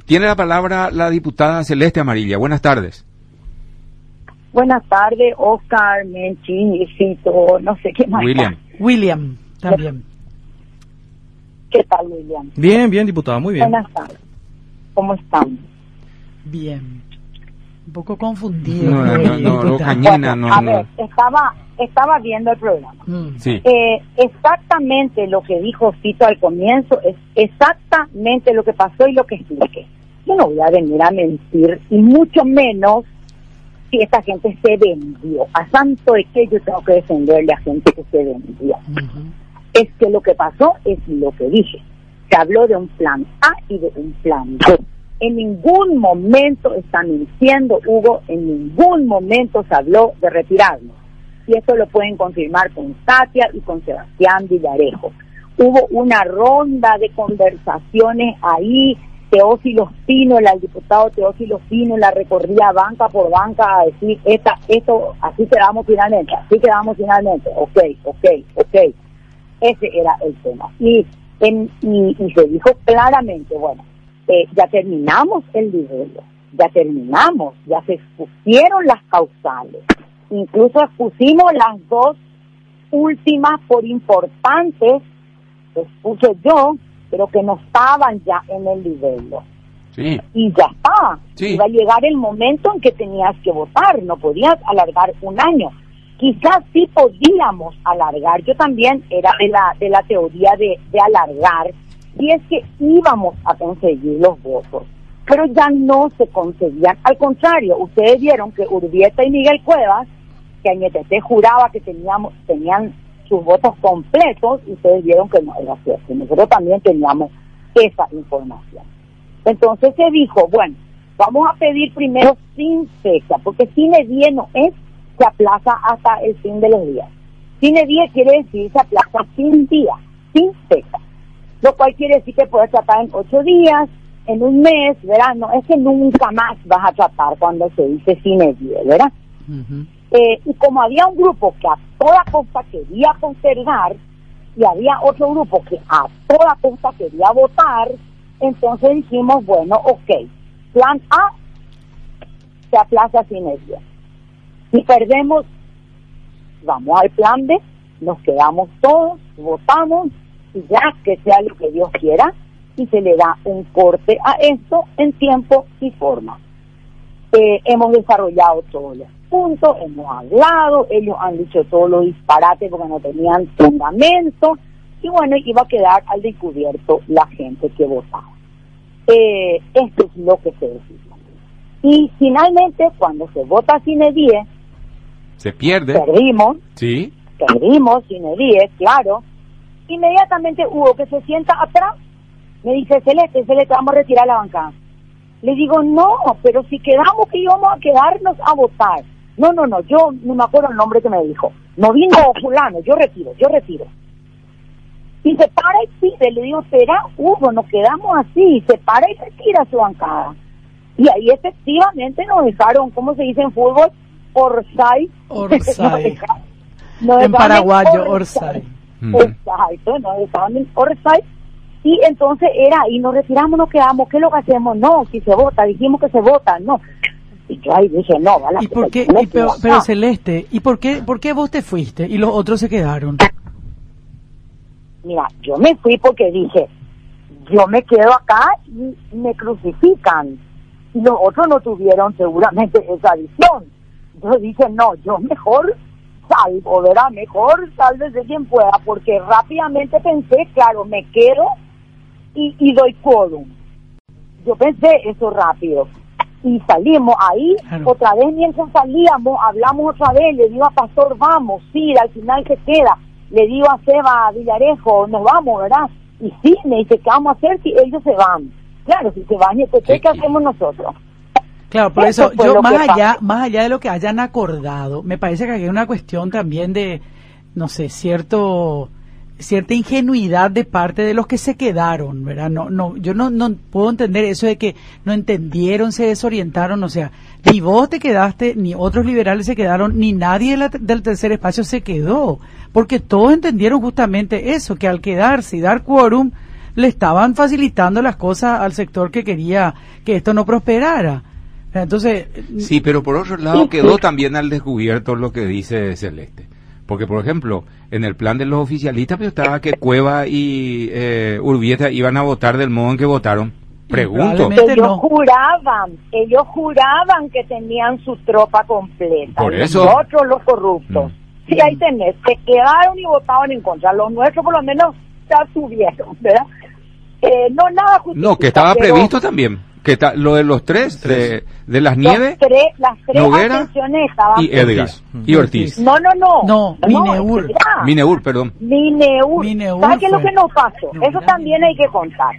Tiene la palabra la diputada Celeste Amarilla. Buenas tardes. Buenas tardes, Oscar, Menchi, Cito, no sé qué más. William, también. ¿Qué tal, William? Bien, diputada, muy bien. Buenas tardes. ¿Cómo están? Bien. Un poco confundido. No, Cañina, no. A ver, estaba viendo el programa. Sí. Exactamente lo que dijo Cito al comienzo es exactamente lo que pasó y lo que expliqué. Yo no voy a venir a mentir, y mucho menos si esta gente se vendió. A santo de que yo tengo que defenderle a gente que se vendió. Es que lo que pasó es lo que dije. Se habló de un plan A y de un plan B. En ningún momento están mintiendo, Hugo, en ningún momento se habló de retirarnos. Y esto lo pueden confirmar con Katia y con Sebastián Villarejo. Hubo una ronda de conversaciones ahí. Teófilo Pino, el diputado Teófilo Pino la recorría banca por banca a decir, esto, así quedamos finalmente. Ok. Ese era el tema. Y se dijo claramente, bueno, ya terminamos el nivello, ya se expusieron las causales, incluso expusimos las dos últimas por importantes, expuse yo, pero que no estaban ya en el nivello. Sí. Y ya está. Sí. Iba a llegar el momento en que tenías que votar, no podías alargar un año. Quizás sí podíamos alargar, yo también era de la teoría de alargar, y es que íbamos a conseguir los votos, pero ya no se conseguían. Al contrario, ustedes vieron que Urbieta y Miguel Cuevas, que Añetete juraba que tenían sus votos completos, y ustedes vieron que no era cierto. Nosotros también teníamos esa información. Entonces se dijo, bueno, vamos a pedir primero sin fecha, porque sine die no es se aplaza hasta el fin de los días. Sine die quiere decir se aplaza sin día, sin fecha. Lo cual quiere decir que puedes tratar en 8 días, en un mes, ¿verdad? No, es que nunca más vas a tratar cuando se dice sine die, ¿verdad? Y como había un grupo que a toda costa quería postergar, y había otro grupo que a toda costa quería votar, entonces dijimos, bueno, ok, plan A se aplaza sine die. Si perdemos, vamos al plan B, nos quedamos todos, votamos, y ya que sea lo que Dios quiera, y se le da un corte a esto en tiempo y forma. Hemos desarrollado todos los puntos, hemos hablado, ellos han dicho todos los disparates porque no tenían fundamento, y bueno, iba a quedar al descubierto la gente que votaba. Esto es lo que se decidió. Y finalmente, cuando se vota sine die, se pierde. Perdimos sine die, claro. Inmediatamente Hugo, que se sienta atrás, me dice, Celeste, vamos a retirar la bancada. Le digo, no, pero si quedamos que íbamos a quedarnos a votar. No, yo no me acuerdo el nombre que me dijo. No vino fulano, yo retiro. Y se para y pide, le digo, será Hugo, nos quedamos así, se para y retira su bancada. Y ahí efectivamente nos dejaron, ¿cómo se dice en fútbol? Orsay. En paraguayo, Orsay. Exacto, nos dejaron en Orsay. Y entonces era, y nos retiramos, nos quedamos, ¿qué es lo que hacemos? No, si se vota, dijimos que se vota, no. Y yo ahí dije, no, ¿vale? ¿Y por qué? Pero Celeste, ¿y por qué vos te fuiste y los otros se quedaron? Mira, yo me fui porque dije, yo me quedo acá y me crucifican. Y los otros no tuvieron seguramente esa visión. Yo dije, no, yo mejor salvo, ¿verdad? Mejor sálvese quien pueda, porque rápidamente pensé, claro, me quedo y doy quórum. Yo pensé eso rápido. Y salimos ahí, claro. Otra vez mientras salíamos, hablamos otra vez, le digo a Pastor, vamos, sí, al final se queda. Le digo a Seba Villarejo, nos vamos, ¿verdad? Y sí, me dice, ¿qué vamos a hacer si ellos se van? Claro, si se van, ¿qué hacemos nosotros? Claro, por eso yo más allá de lo que hayan acordado, me parece que hay una cuestión también de, no sé, cierta ingenuidad de parte de los que se quedaron, ¿verdad? Yo no puedo entender eso de que no entendieron, se desorientaron, o sea, ni vos te quedaste, ni otros liberales se quedaron, ni nadie del tercer espacio se quedó, porque todos entendieron justamente eso, que al quedarse y dar quórum, le estaban facilitando las cosas al sector que quería que esto no prosperara. Entonces, sí, pero por otro lado quedó también al descubierto lo que dice Celeste. Porque, por ejemplo, en el plan de los oficialistas pues, estaba que Cueva y Urbieta iban a votar del modo en que votaron. Pregunto. Ellos juraban que tenían su tropa completa. Por eso. Nosotros los corruptos. Sí, ahí tenés, se quedaron y votaban en contra. Los nuestros por lo menos ya subieron, ¿verdad? No nada justifica, no, que estaba previsto también. Que lo de los tres, de las Nieves, las tres Noguera estaban y Edgar y Ortiz. No, Mineur. Mineur, perdón. Mineur. ¿Sabes qué es lo que nos pasó? Eso también hay que contar.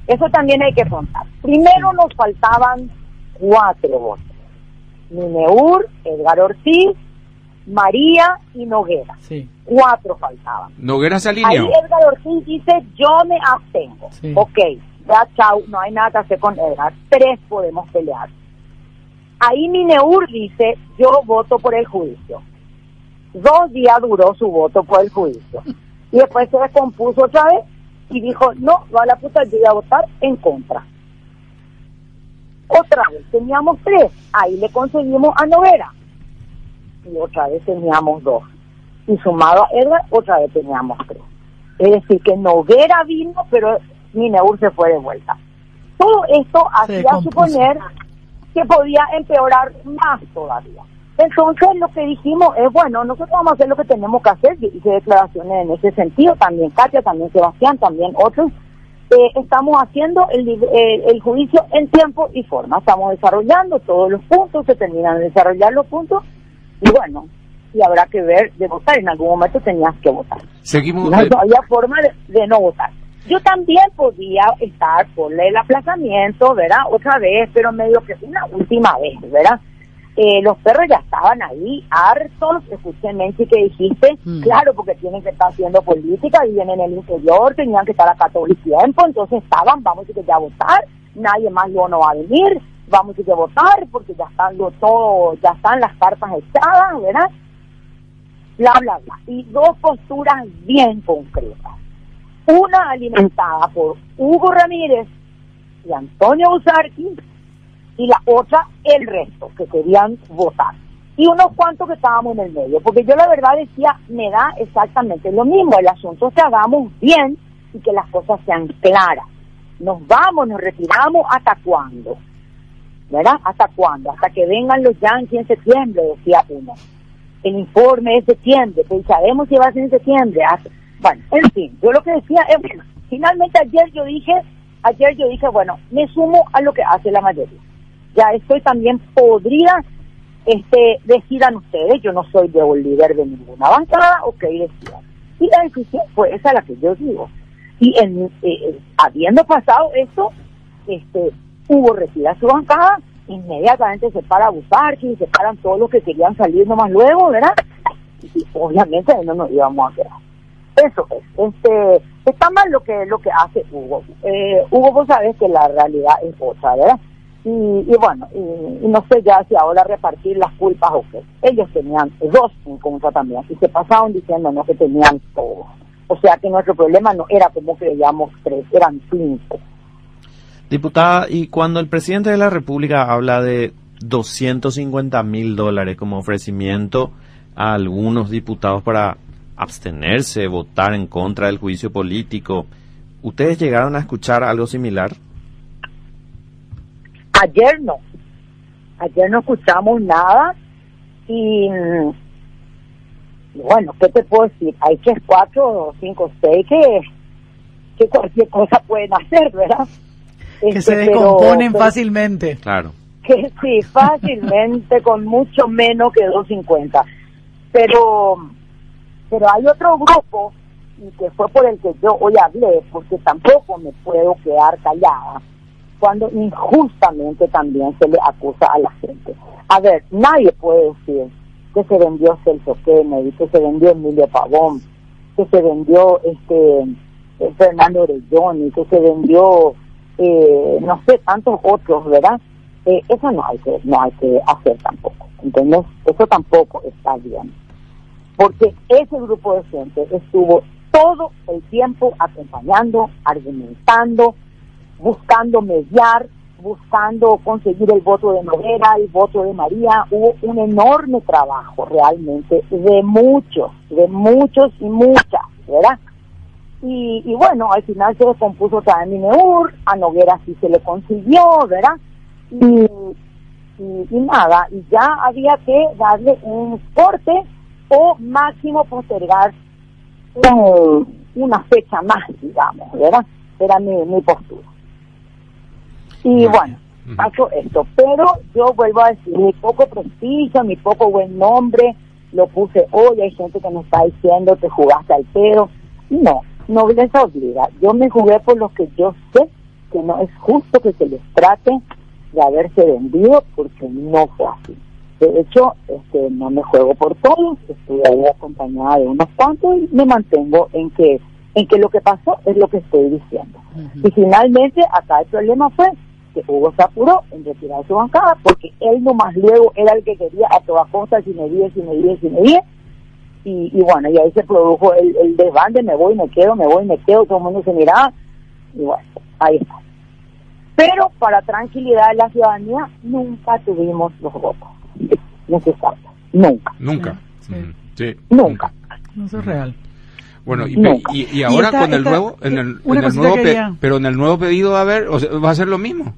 Primero nos faltaban 4 votos. Mineur, Edgar Ortiz, María y Noguera. Sí. 4 faltaban. Noguera se alineó. Ahí Edgar Ortiz dice, yo me abstengo. Sí. Ok, ya chau, no hay nada que hacer con Edgar. 3 podemos pelear. Ahí Mineur dice, yo voto por el juicio. 2 días duró su voto por el juicio. Y después se descompuso otra vez y dijo, no, va a la puta, yo voy a votar en contra. Otra vez teníamos 3, ahí le conseguimos a Noguera. Y otra vez teníamos 2. Y sumado a Edgar, otra vez teníamos 3. Es decir, que Noguera vino, pero Mineur se fue de vuelta. Todo esto hacía suponer que podía empeorar más todavía. Entonces lo que dijimos es, bueno, nosotros vamos a hacer lo que tenemos que hacer. Yo hice declaraciones en ese sentido, también Katia, también Sebastián, también otros. Estamos haciendo el juicio en tiempo y forma. Estamos desarrollando todos los puntos, se terminan de desarrollar los puntos y bueno, y habrá que ver de votar. En algún momento tenías que votar. Seguimos. No había forma de no votar. Yo también podía estar por el aplazamiento, ¿verdad? Otra vez, pero medio que una última vez, ¿verdad? Los perros ya estaban ahí, hartos. Escuché, Menchi, que dijiste, claro, porque tienen que estar haciendo política, viven en el interior, tenían que estar acá todo el tiempo, entonces estaban, vamos a decir que ya a votar, nadie más luego no va a venir, vamos a decir que votar, porque ya están ya están las cartas echadas, ¿verdad? Bla, bla, bla. Y 2 posturas bien concretas. Una alimentada por Hugo Ramírez y Antonio Busarqui, y la otra el resto que querían votar, y unos cuantos que estábamos en el medio, porque yo la verdad decía, me da exactamente lo mismo, el asunto es que hagamos bien y que las cosas sean claras. Nos vamos, nos retiramos, ¿hasta cuándo? ¿Verdad? ¿Hasta cuándo? Hasta que vengan los yanquis en septiembre, decía uno. El informe es septiembre, pues sabemos si va a ser en septiembre. Bueno, en fin, yo lo que decía es, bueno, finalmente ayer yo dije, bueno, me sumo a lo que hace la mayoría. Ya estoy también podrida, decidan ustedes, yo no soy de un líder de ninguna bancada, ok, decidan. Y la decisión fue esa la que yo digo. Y habiendo pasado esto, Hugo retira su bancada, inmediatamente se para Busarqui, se paran todos los que querían salir nomás luego, ¿verdad? Y obviamente no nos íbamos a quedar. Eso es, está mal lo que hace Hugo. Hugo, vos sabés que la realidad es otra, ¿verdad? Y bueno, y no sé ya si ahora repartir las culpas o qué. Ellos tenían 2 en contra también, y se pasaban diciéndonos que tenían todo. O sea que nuestro problema no era como creíamos 3, eran 5. Diputada, y cuando el presidente de la República habla de $250,000 como ofrecimiento a algunos diputados para abstenerse, votar en contra del juicio político, ¿ustedes llegaron a escuchar algo similar? Ayer no escuchamos nada y bueno, ¿qué te puedo decir? Hay que 4, 5, 6 que cualquier cosa pueden hacer, ¿verdad? Que se descomponen fácilmente. Claro. Que sí, fácilmente, con mucho menos que 250. Pero hay otro grupo, y que fue por el que yo hoy hablé, porque tampoco me puedo quedar callada, cuando injustamente también se le acusa a la gente. A ver, nadie puede decir que se vendió Celso Kennedy, que se vendió Emilio Pavón, que se vendió Fernando Orelloni, que se vendió no sé, tantos otros, ¿verdad? Eso no hay que hacer tampoco, ¿entendés? Eso tampoco está bien, porque ese grupo de gente estuvo todo el tiempo acompañando, argumentando, buscando mediar, buscando conseguir el voto de Noguera, el voto de María. Hubo un enorme trabajo realmente de muchos y muchas, ¿verdad? Y bueno, al final se descompuso también Mineur, a Noguera sí se le consiguió, ¿verdad? Y nada, y ya había que darle un corte o máximo postergar una fecha más, digamos, ¿verdad? Era mi postura. Y bueno, pasó esto, pero yo vuelvo a decir, mi poco prestigio, mi poco buen nombre, lo puse hoy, hay gente que me está diciendo te jugaste al pedo. No les obliga, yo me jugué por lo que yo sé que no es justo que se les trate de haberse vendido, porque no fue así. De hecho, no me juego por todos, estoy ahí acompañada de unos cuantos y me mantengo en que lo que pasó es lo que estoy diciendo. Y finalmente, acá el problema fue que Hugo se apuró en retirar su bancada, porque él nomás luego era el que quería a toda costa, si me die. Y bueno, y ahí se produjo el desbande, me voy, me quedo, todo el mundo se miraba, y bueno, ahí está. Pero para tranquilidad de la ciudadanía, nunca tuvimos los votos necesarios. Nunca. Sí. Nunca. Eso es real. Bueno, y ahora con el nuevo, pero en el nuevo pedido va a ser lo mismo.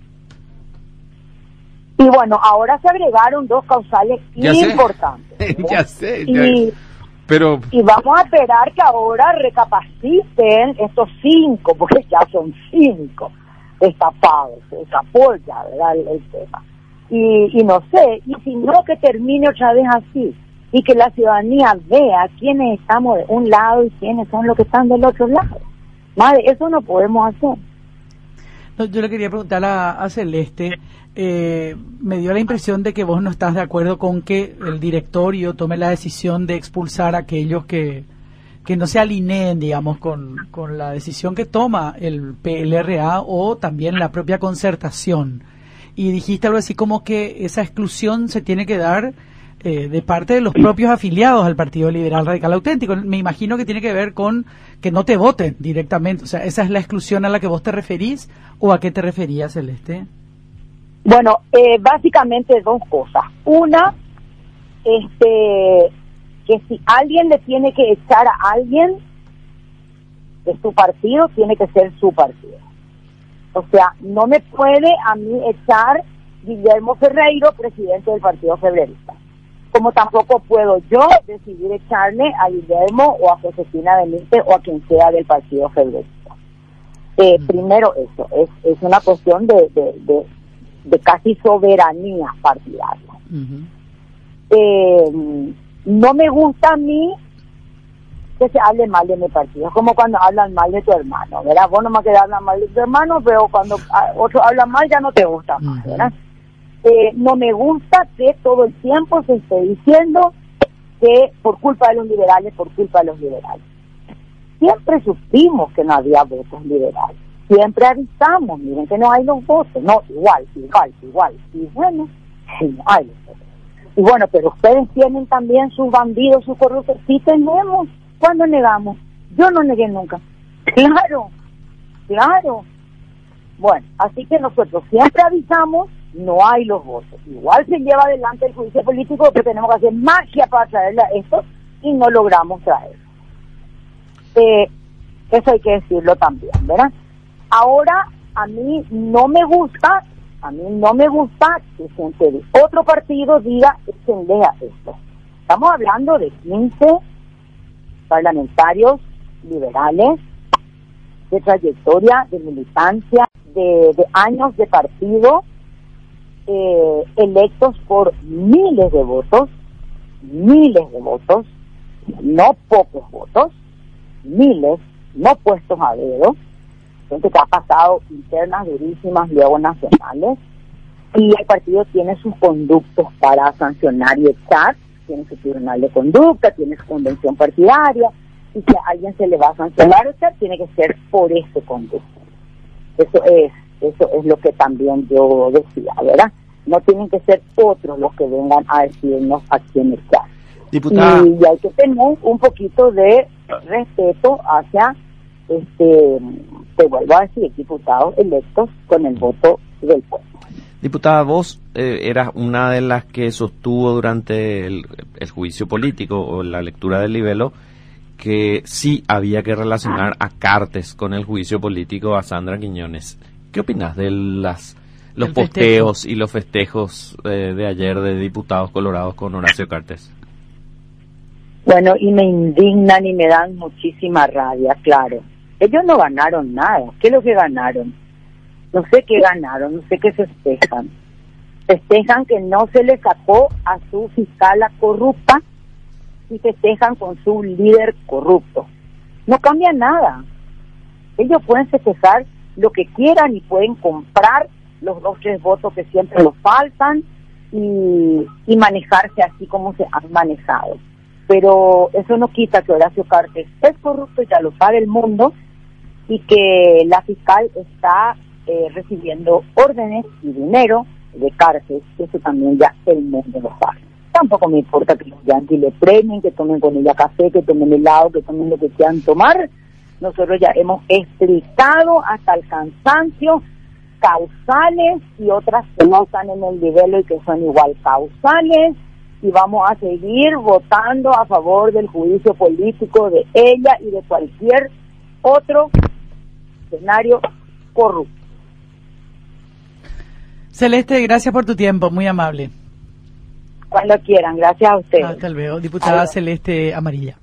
Y bueno, ahora se agregaron 2 causales importantes. Ya sé. Pero... Y vamos a esperar que ahora recapaciten estos 5, porque ya son 5 destapados, se destapó ya, ¿verdad? El tema. Y no sé, y si no, que termine otra vez así, y que la ciudadanía vea quiénes estamos de un lado y quiénes son los que están del otro lado. Madre, eso no podemos hacer. No, yo le quería preguntar a Celeste, me dio la impresión de que vos no estás de acuerdo con que el directorio tome la decisión de expulsar a aquellos que no se alineen, digamos, con la decisión que toma el PLRA o también la propia concertación. Y dijiste algo así como que esa exclusión se tiene que dar de parte de los propios afiliados al Partido Liberal Radical Auténtico. Me imagino que tiene que ver con que no te voten directamente. O sea, ¿esa es la exclusión a la que vos te referís o a qué te referías, Celeste? Bueno, básicamente 2 cosas. Una, que si alguien le tiene que echar a alguien de su partido, tiene que ser su partido. O sea, no me puede a mí echar Guillermo Ferreiro, presidente del Partido Febrerista. Como tampoco puedo yo decidir echarle a Guillermo o a Josefina Benítez o a quien sea del Partido Febrerista. Primero eso, es una cuestión de casi soberanía partidaria. No me gusta a mí que se hable mal de mi partido. Es como cuando hablan mal de tu hermano, ¿verdad? Vos nomás querés hablar mal de tu hermano, pero cuando otro habla mal ya no te gusta más, ¿verdad? No me gusta que todo el tiempo se esté diciendo que por culpa de los liberales, Siempre supimos que no había votos liberales. Siempre avisamos, miren que no hay los votos. No, igual. Y bueno, no hay los votos. Y bueno, pero ustedes tienen también sus bandidos, sus corruptos. Sí tenemos. ¿Cuándo negamos? Yo no negué nunca. Claro. Bueno, así que nosotros siempre avisamos, no hay los votos. Igual se lleva adelante el juicio político, pero tenemos que hacer magia para traerle a esto y no logramos traerlo. Eso hay que decirlo también, ¿verdad? Ahora, a mí no me gusta que gente de otro partido diga que se lea esto. Estamos hablando de 15 parlamentarios liberales, de trayectoria, de militancia, de años de partido, electos por miles de votos, no pocos votos, miles, no puestos a dedo, gente que ha pasado internas durísimas, luego nacionales, y el partido tiene sus conductos para sancionar y echar, tiene su tribunal de conducta, tiene su convención partidaria, y si a alguien se le va a sancionar o echar, tiene que ser por ese conducto. Eso es lo que también yo decía, ¿verdad? No tienen que ser otros los que vengan a decirnos a quién echar. Diputada. Y hay que tener un poquito de respeto hacia, te vuelvo a decir, diputados electos con el voto del pueblo. Diputada, vos eras una de las que sostuvo durante el juicio político o la lectura del libelo que sí había que relacionar a Cartes con el juicio político a Sandra Quiñones. ¿Qué opinas de los posteos y los festejos de ayer de diputados colorados con Horacio Cartes? Bueno, y me indignan y me dan muchísima rabia, claro. Ellos no ganaron nada. ¿Qué es lo que ganaron? No sé qué ganaron, no sé qué festejan. Festejan que no se le sacó a su fiscala corrupta y festejan con su líder corrupto. No cambia nada. Ellos pueden festejar lo que quieran y pueden comprar los 2 o 3 votos que siempre nos faltan y manejarse así como se han manejado. Pero eso no quita que Horacio Cartes es corrupto, ya lo sabe el mundo, y que la fiscal está recibiendo órdenes y dinero de Cartes. Eso también ya el mundo lo sabe. Tampoco me importa que los yanquis le premien, que tomen con ella café, que tomen helado, que tomen lo que quieran tomar. Nosotros ya hemos explicado hasta el cansancio causales y otras que no están en el nivel y que son igual causales, y vamos a seguir votando a favor del juicio político de ella y de cualquier otro escenario corrupto. Celeste, gracias por tu tiempo, muy amable. Cuando quieran, gracias a ustedes. Hasta luego, diputada Celeste Amarilla.